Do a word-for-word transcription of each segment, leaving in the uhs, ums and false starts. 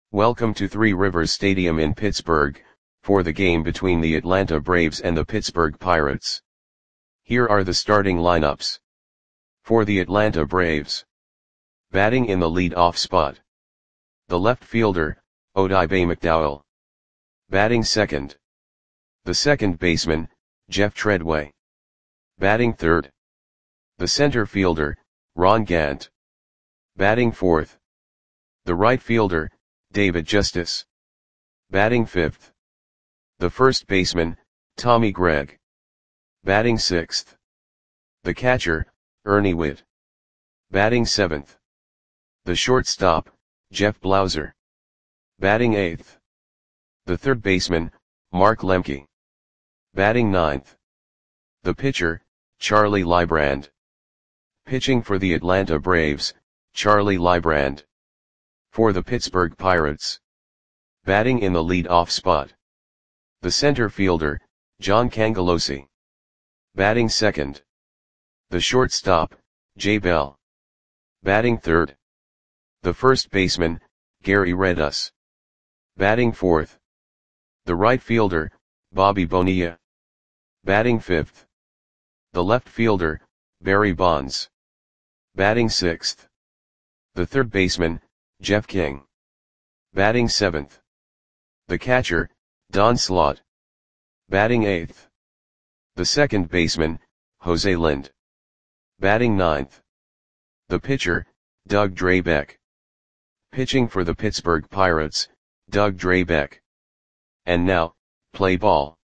Welcome to Three Rivers Stadium in Pittsburgh, for the game between the Atlanta Braves and the Pittsburgh Pirates. Here are the starting lineups. For the Atlanta Braves. Batting in the lead-off spot. The left fielder, Odibe McDowell. Batting second. The second baseman, Jeff Treadway. Batting third. The center fielder, Ron Gant. Batting fourth. The right fielder, David Justice. Batting fifth. The first baseman, Tommy Gregg. Batting sixth. The catcher, Ernie Whitt. Batting seventh. The shortstop, Jeff Blauser. Batting eighth. The third baseman, Mark Lemke. Batting ninth. The pitcher, Charlie Leibrand. Pitching for the Atlanta Braves, Charlie Leibrand. For the Pittsburgh Pirates. Batting in the lead-off spot. The center fielder, John Cangelosi. Batting second. The shortstop, Jay Bell. Batting third. The first baseman, Gary Redus. Batting fourth. The right fielder, Bobby Bonilla. Batting fifth. The left fielder, Barry Bonds. Batting sixth. The third baseman, Jeff King. Batting seventh. The catcher, Don Slaught. Batting eighth. The second baseman, Jose Lind. Batting ninth. The pitcher, Doug Drabek. Pitching for the Pittsburgh Pirates, Doug Drabek. And now, play ball.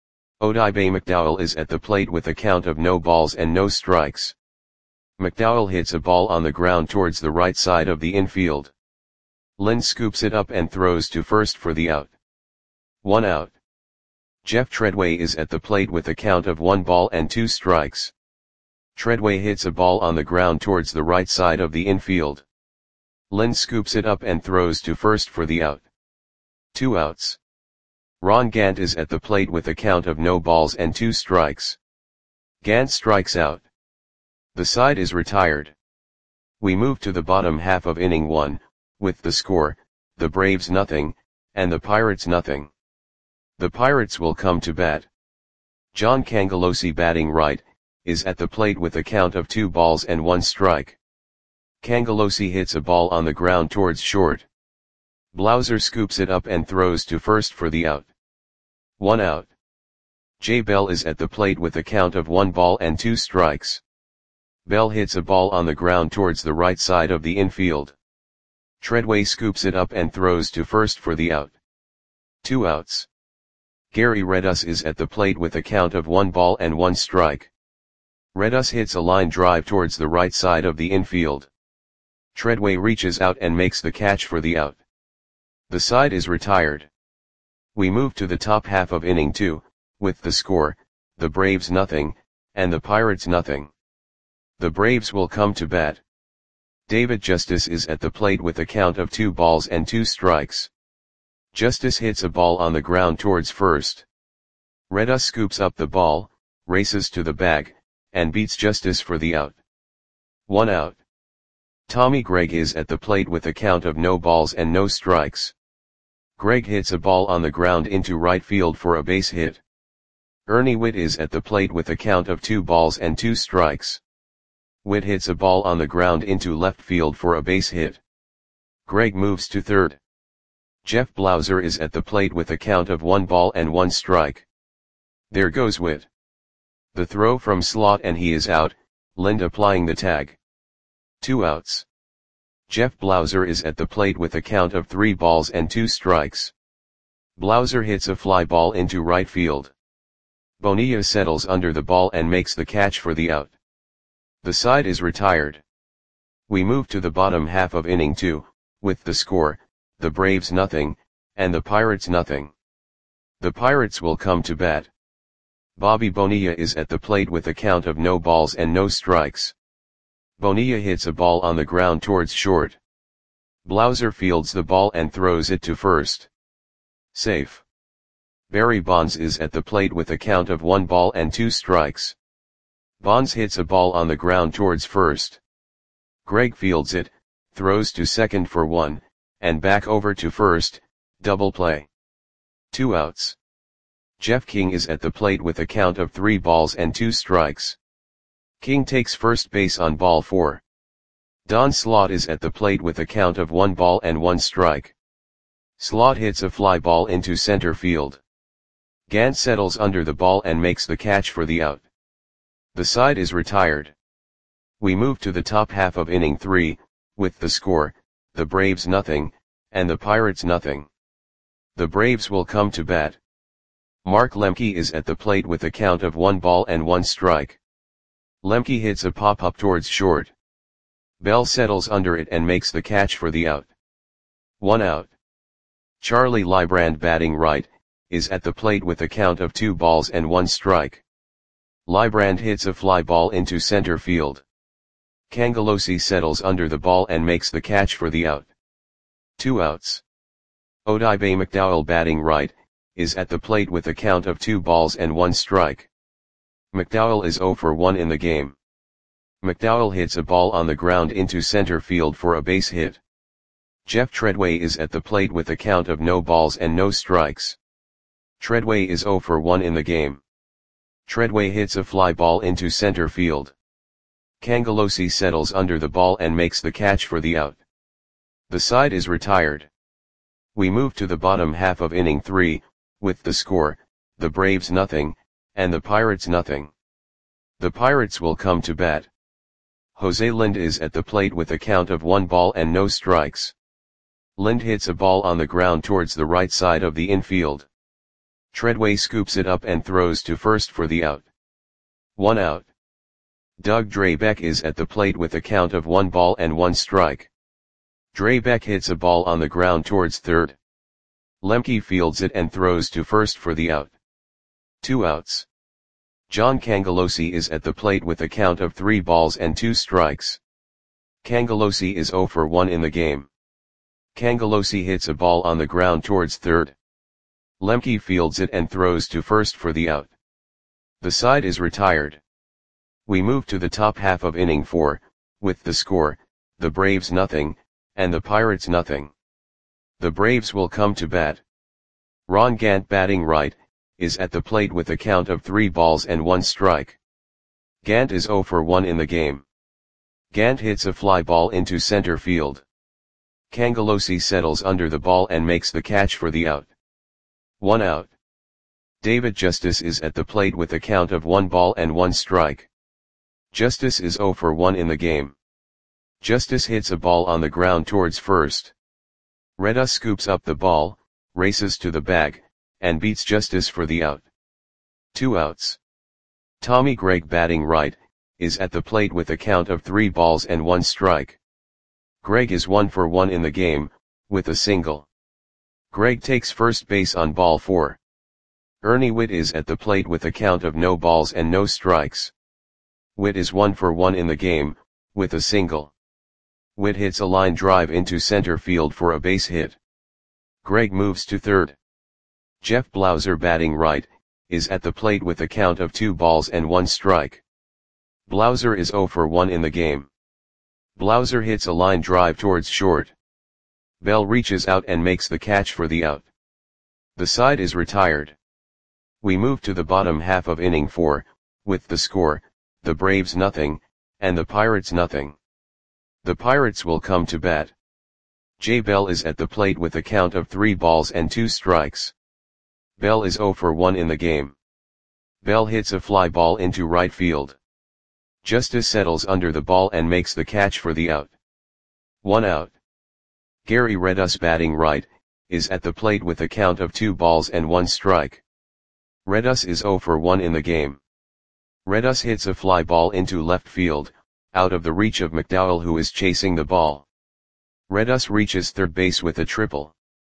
Odibe McDowell is at the plate with a count of no balls and no strikes. McDowell hits a ball on the ground towards the right side of the infield. Lind scoops it up and throws to first for the out. One out. Jeff Treadway is at the plate with a count of one ball and two strikes. Treadway hits a ball on the ground towards the right side of the infield. Lind scoops it up and throws to first for the out. Two outs. Ron Gant is at the plate with a count of no balls and two strikes. Gant strikes out. The side is retired. We move to the bottom half of inning one, with the score, the Braves nothing, and the Pirates nothing. The Pirates will come to bat. John Cangelosi, batting right, is at the plate with a count of two balls and one strike. Cangelosi hits a ball on the ground towards short. Blauser scoops it up and throws to first for the out. One out. Jay Bell is at the plate with a count of one ball and two strikes. Bell hits a ball on the ground towards the right side of the infield. Treadway scoops it up and throws to first for the out. Two outs. Gary Redus is at the plate with a count of one ball and one strike. Redus hits a line drive towards the right side of the infield. Treadway reaches out and makes the catch for the out. The side is retired. We move to the top half of inning two, with the score, the Braves nothing, and the Pirates nothing. The Braves will come to bat. David Justice is at the plate with a count of two balls and two strikes. Justice hits a ball on the ground towards first. Redus scoops up the ball, races to the bag, and beats Justice for the out. One out. Tommy Gregg is at the plate with a count of no balls and no strikes. Gregg hits a ball on the ground into right field for a base hit. Ernie Whitt is at the plate with a count of two balls and two strikes. Whitt hits a ball on the ground into left field for a base hit. Gregg moves to third. Jeff Blauser is at the plate with a count of one ball and one strike. There goes Whitt. The throw from Slaught and he is out, Lind applying the tag. Two outs. Jeff Blauser is at the plate with a count of three balls and two strikes. Blauser hits a fly ball into right field. Bonilla settles under the ball and makes the catch for the out. The side is retired. We move to the bottom half of inning two, with the score, the Braves nothing, and the Pirates nothing. The Pirates will come to bat. Bobby Bonilla is at the plate with a count of no balls and no strikes. Bonilla hits a ball on the ground towards short. Blauser fields the ball and throws it to first. Safe. Barry Bonds is at the plate with a count of one ball and two strikes. Bonds hits a ball on the ground towards first. Gregg fields it, throws to second for one, and back over to first, double play. Two outs. Jeff King is at the plate with a count of three balls and two strikes. King takes first base on ball four. Don Slaught is at the plate with a count of one ball and one strike. Slaught hits a fly ball into center field. Gant settles under the ball and makes the catch for the out. The side is retired. We move to the top half of inning three, with the score, the Braves nothing, and the Pirates nothing. The Braves will come to bat. Mark Lemke is at the plate with a count of one ball and one strike. Lemke hits a pop-up towards short. Bell settles under it and makes the catch for the out. One out. Charlie Leibrand, batting right, is at the plate with a count of two balls and one strike. Leibrand hits a fly ball into center field. Cangelosi settles under the ball and makes the catch for the out. Two outs. Odibe McDowell, batting right, is at the plate with a count of two balls and one strike. McDowell is oh for one in the game. McDowell hits a ball on the ground into center field for a base hit. Jeff Treadway is at the plate with a count of no balls and no strikes. Treadway is oh for one in the game. Treadway hits a fly ball into center field. Cangelosi settles under the ball and makes the catch for the out. The side is retired. We move to the bottom half of inning three, with the score, the Braves nothing, and the Pirates nothing. The Pirates will come to bat. Jose Lind is at the plate with a count of one ball and no strikes. Lind hits a ball on the ground towards the right side of the infield. Treadway scoops it up and throws to first for the out. One out. Doug Drabek is at the plate with a count of one ball and one strike. Drabek hits a ball on the ground towards third. Lemke fields it and throws to first for the out. Two outs. John Cangelosi is at the plate with a count of three balls and two strikes. Cangelosi is oh for one in the game. Cangelosi hits a ball on the ground towards third. Lemke fields it and throws to first for the out. The side is retired. We move to the top half of inning four, with the score, the Braves nothing, and the Pirates nothing. The Braves will come to bat. Ron Gant, batting right, is at the plate with a count of three balls and one strike. Gant is oh for one in the game. Gant hits a fly ball into center field. Cangelosi settles under the ball and makes the catch for the out. One out. David Justice is at the plate with a count of one ball and one strike. Justice is oh for one in the game. Justice hits a ball on the ground towards first. Reda scoops up the ball, races to the bag, and beats Justice for the out. Two outs. Tommy Gregg, batting right, is at the plate with a count of three balls and one strike. Gregg is one for one in the game, with a single. Gregg takes first base on ball four. Ernie Whitt is at the plate with a count of no balls and no strikes. Whitt is one for one in the game, with a single. Whitt hits a line drive into center field for a base hit. Gregg moves to third. Jeff Blauser, batting right, is at the plate with a count of two balls and one strike. Blauser is oh for one in the game. Blauser hits a line drive towards short. Bell reaches out and makes the catch for the out. The side is retired. We move to the bottom half of inning four, with the score, the Braves nothing, and the Pirates nothing. The Pirates will come to bat. Jay Bell is at the plate with a count of three balls and two strikes. Bell is oh for one in the game. Bell hits a fly ball into right field. Justice settles under the ball and makes the catch for the out. One out. Gary Redus, batting right, is at the plate with a count of two balls and one strike. Redus is oh for one in the game. Redus hits a fly ball into left field, out of the reach of McDowell, who is chasing the ball. Redus reaches third base with a triple.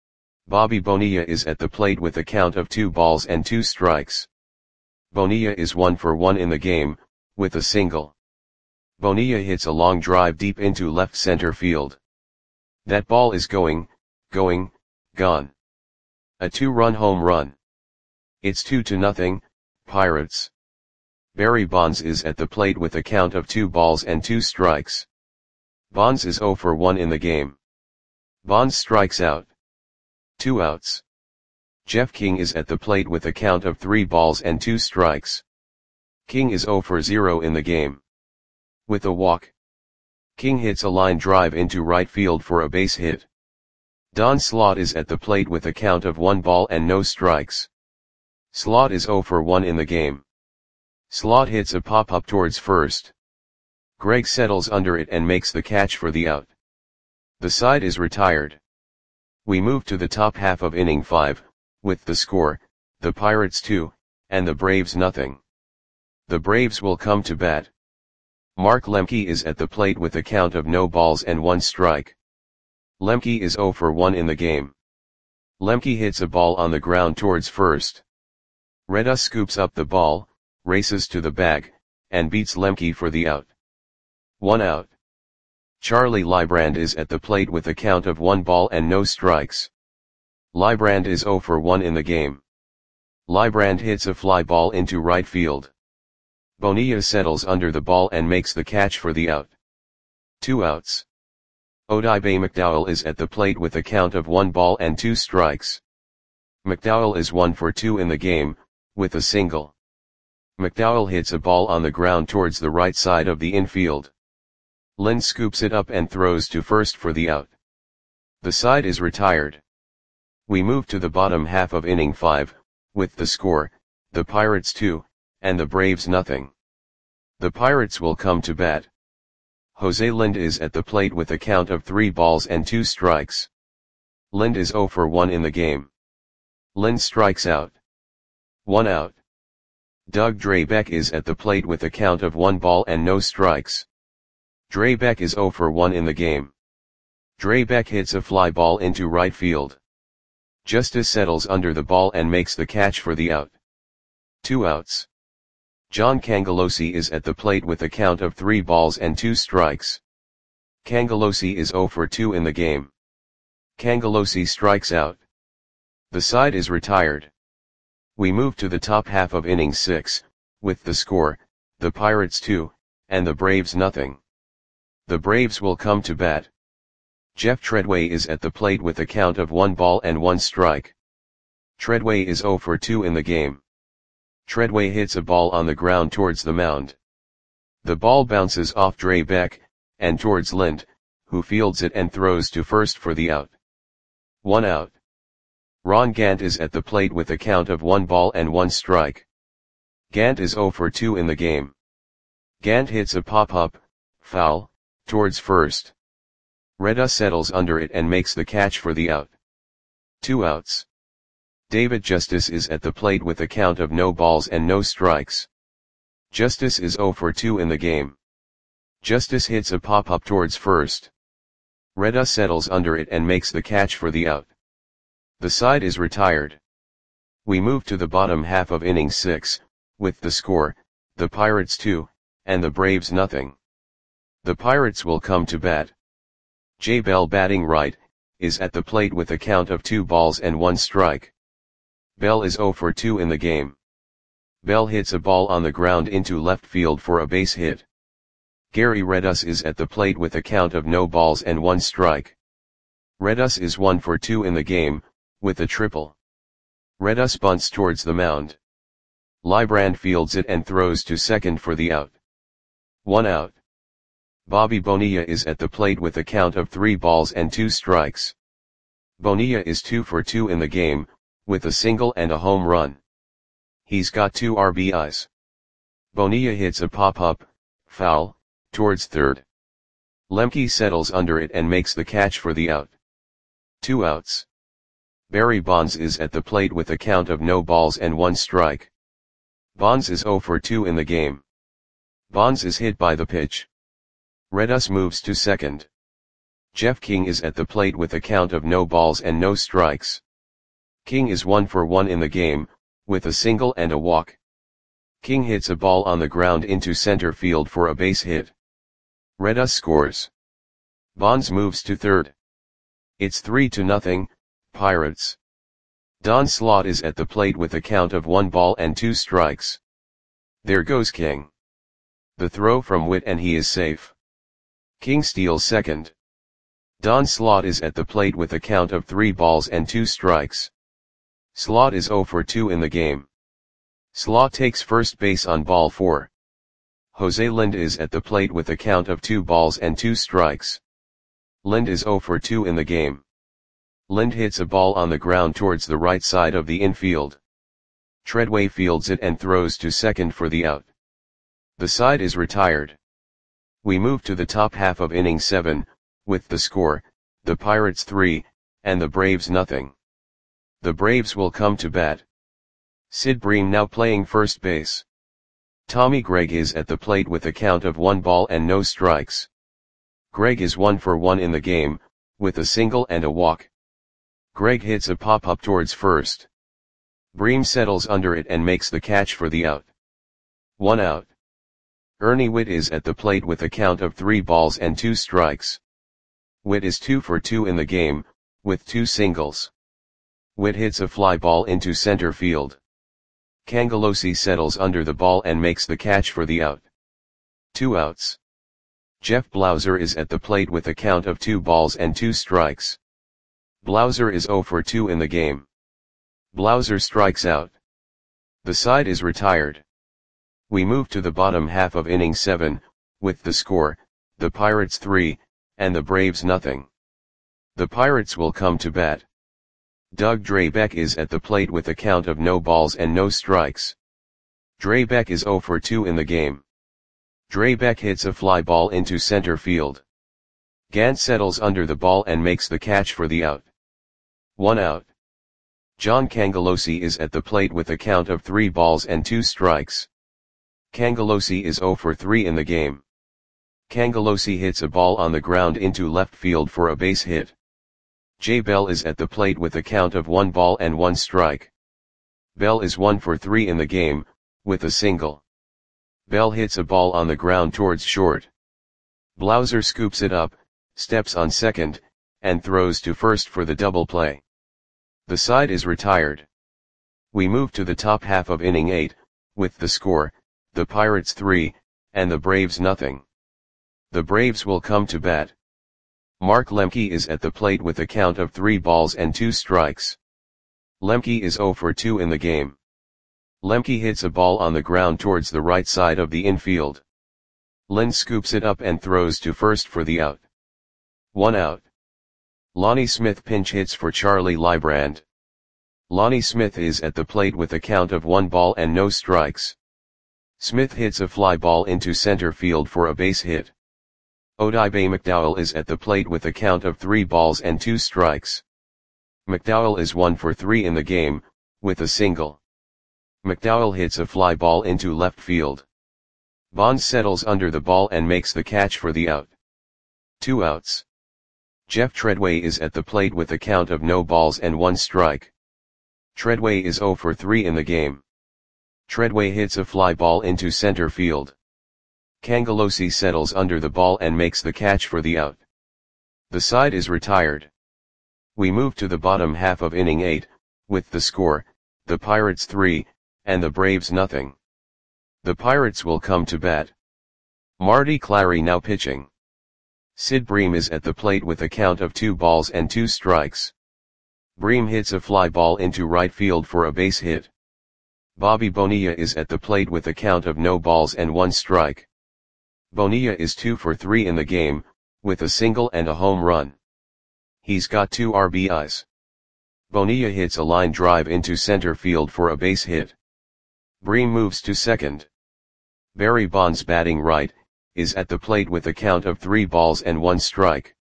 Bobby Bonilla is at the plate with a count of two balls and two strikes. Bonilla is one for one in the game, with a single. Bonilla hits a long drive deep into left center field. That ball is going, going, gone. A two-run home run. It's two to nothing, Pirates. Barry Bonds is at the plate with a count of two balls and two strikes. Bonds is oh for one in the game. Bonds strikes out. Two outs. Jeff King is at the plate with a count of three balls and two strikes. King is zero for zero in the game. With a walk, King hits a line drive into right field for a base hit. Don Slaught is at the plate with a count of one ball and no strikes. Slaught is zero for one in the game. Slaught hits a pop-up towards first. Greg settles under it and makes the catch for the out. The side is retired. We move to the top half of inning five, with the score, the Pirates two, and the Braves nothing. The Braves will come to bat. Mark Lemke is at the plate with a count of no balls and one strike. Lemke is zero for one in the game. Lemke hits a ball on the ground towards first. Reda scoops up the ball, races to the bag, and beats Lemke for the out. One out. Charlie Leibrand is at the plate with a count of one ball and no strikes. Leibrand is zero for one in the game. Leibrand hits a fly ball into right field. Bonilla settles under the ball and makes the catch for the out. Two outs. Odibe McDowell is at the plate with a count of one ball and two strikes. McDowell is one for two in the game, with a single. McDowell hits a ball on the ground towards the right side of the infield. Lind scoops it up and throws to first for the out. The side is retired. We move to the bottom half of inning five, with the score, the Pirates two, and the Braves nothing. The Pirates will come to bat. Jose Lind is at the plate with a count of three balls and two strikes. Lind is zero for one in the game. Lind strikes out. One out. Doug Drabek is at the plate with a count of one ball and no strikes. Drabek is zero for one in the game. Drabek hits a fly ball into right field. Justice settles under the ball and makes the catch for the out. Two outs. John Cangelosi is at the plate with a count of three balls and two strikes. Cangelosi is zero for two in the game. Cangelosi strikes out. The side is retired. We move to the top half of inning six, with the score, the Pirates two, and the Braves nothing. The Braves will come to bat. Jeff Treadway is at the plate with a count of one ball and one strike. Treadway is zero for two in the game. Treadway hits a ball on the ground towards the mound. The ball bounces off Drabek, and towards Lind, who fields it and throws to first for the out. One out. Ron Gant is at the plate with a count of one ball and one strike. Gant is zero for two in the game. Gant hits a pop-up, foul, towards first. Reda settles under it and makes the catch for the out. Two outs. David Justice is at the plate with a count of no balls and no strikes. Justice is zero for two in the game. Justice hits a pop-up towards first. Reda settles under it and makes the catch for the out. The side is retired. We move to the bottom half of inning six, with the score, the Pirates two, and the Braves nothing. The Pirates will come to bat. Jay Bell, batting right, is at the plate with a count of two balls and one strike. Bell is zero for two in the game. Bell hits a ball on the ground into left field for a base hit. Gary Redus is at the plate with a count of no balls and one strike. Redus is one for two in the game, with a triple. Redus bunts towards the mound. Leibrand fields it and throws to second for the out. One out. Bobby Bonilla is at the plate with a count of three balls and two strikes. Bonilla is two for two in the game, with a single and a home run. He's got two R B Is. Bonilla hits a pop-up, foul, towards third. Lemke settles under it and makes the catch for the out. Two outs. Barry Bonds is at the plate with a count of no balls and one strike. Bonds is zero for two in the game. Bonds is hit by the pitch. Redus moves to second. Jeff King is at the plate with a count of no balls and no strikes. King is one for one in the game, with a single and a walk. King hits a ball on the ground into center field for a base hit. Redus scores. Bonds moves to third. It's three to nothing, Pirates. Don Slaught is at the plate with a count of one ball and two strikes. There goes King. The throw from Witt and he is safe. King steals second. Don Slot is at the plate with a count of three balls and two strikes. Slot is zero for two in the game. Slot takes first base on ball four. Jose Lind is at the plate with a count of two balls and two strikes. Lind is zero for two in the game. Lind hits a ball on the ground towards the right side of the infield. Treadway fields it and throws to second for the out. The side is retired. We move to the top half of inning seven, with the score, the Pirates three, and the Braves nothing. The Braves will come to bat. Sid Bream now playing first base. Tommy Gregg is at the plate with a count of one ball and no strikes. Gregg is one for one in the game, with a single and a walk. Gregg hits a pop-up towards first. Bream settles under it and makes the catch for the out. One out. Ernie Whitt is at the plate with a count of three balls and two strikes. Whitt is two for two in the game, with two singles. Whitt hits a fly ball into center field. Cangelosi settles under the ball and makes the catch for the out. Two outs. Jeff Blauser is at the plate with a count of two balls and two strikes. Blauser is zero for two in the game. Blauser strikes out. The side is retired. We move to the bottom half of inning seven, with the score, the Pirates three, and the Braves nothing. The Pirates will come to bat. Doug Drabek is at the plate with a count of no balls and no strikes. Drabek is zero for two in the game. Drabek hits a fly ball into center field. Gant settles under the ball and makes the catch for the out. One out. John Cangelosi is at the plate with a count of three balls and two strikes. Cangelosi is zero for three in the game. Cangelosi hits a ball on the ground into left field for a base hit. Jay Bell is at the plate with a count of one ball and one strike. Bell is one for three in the game, with a single. Bell hits a ball on the ground towards short. Blauser scoops it up, steps on second, and throws to first for the double play. The side is retired. We move to the top half of inning eight, with the score, the Pirates three, and the Braves nothing. The Braves will come to bat. Mark Lemke is at the plate with a count of three balls and two strikes. Lemke is zero for two in the game. Lemke hits a ball on the ground towards the right side of the infield. Lind scoops it up and throws to first for the out. One out. Lonnie Smith pinch hits for Charlie Leibrand. Lonnie Smith is at the plate with a count of one ball and no strikes. Smith hits a fly ball into center field for a base hit. Odibe McDowell is at the plate with a count of three balls and two strikes. McDowell is one for three in the game, with a single. McDowell hits a fly ball into left field. Bonds settles under the ball and makes the catch for the out. Two outs. Jeff Treadway is at the plate with a count of no balls and one strike. Treadway is zero for three in the game. Treadway hits a fly ball into center field. Cangelosi settles under the ball and makes the catch for the out. The side is retired. We move to the bottom half of inning eight, with the score, the Pirates three, and the Braves nothing. The Pirates will come to bat. Marty Clary now pitching. Sid Bream is at the plate with a count of two balls and two strikes. Bream hits a fly ball into right field for a base hit. Bobby Bonilla is at the plate with a count of no balls and one strike. Bonilla is two for three in the game, with a single and a home run. He's got two R B Is. Bonilla hits a line drive into center field for a base hit. Bream moves to second. Barry Bonds batting right, is at the plate with a count of three balls and one strike.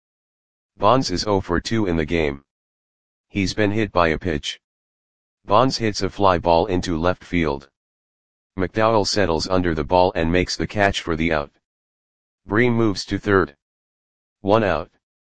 Bonds is zero for two in the game. He's been hit by a pitch. Bonds hits a fly ball into left field. McDowell settles under the ball and makes the catch for the out. Bream moves to third. One out.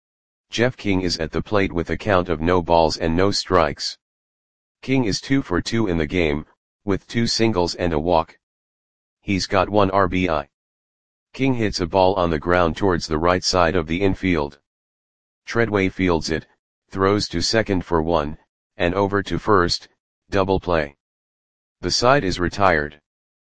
Jeff King is at the plate with a count of no balls and no strikes. King is two for two in the game, with two singles and a walk. He's got one R B I. King hits a ball on the ground towards the right side of the infield. Treadway fields it, throws to second for one, and over to first, double play. The side is retired.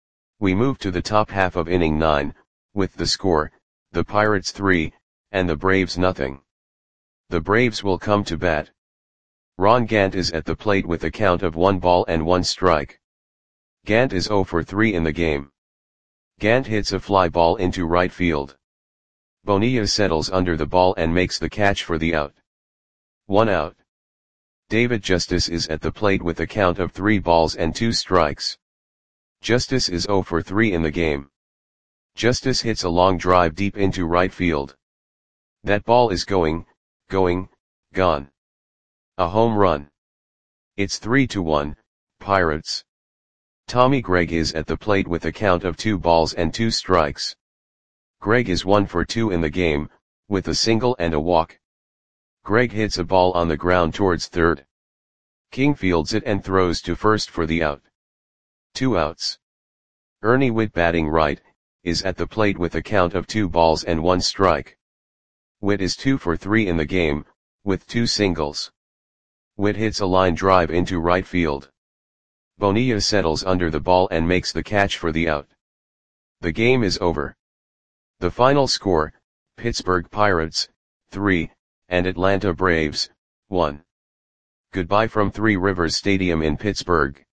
We move to the top half of inning nine, with the score, the Pirates three, and the Braves nothing. The Braves will come to bat. Ron Gant is at the plate with a count of one ball and one strike. Gant is zero for three in the game. Gant hits a fly ball into right field. Bonilla settles under the ball and makes the catch for the out. One out. David Justice is at the plate with a count of three balls and two strikes. Justice is zero for three in the game. Justice hits a long drive deep into right field. That ball is going, going, gone. A home run. It's three to one, Pirates. Tommy Gregg is at the plate with a count of two balls and two strikes. Gregg is one for two in the game, with a single and a walk. Gregg hits a ball on the ground towards third. King fields it and throws to first for the out. Two outs. Ernie Whitt, batting right, is at the plate with a count of two balls and one strike. Whitt is two for three in the game, with two singles. Whitt hits a line drive into right field. Bonilla settles under the ball and makes the catch for the out. The game is over. The final score, Pittsburgh Pirates, three, and Atlanta Braves, one. Goodbye from Three Rivers Stadium in Pittsburgh.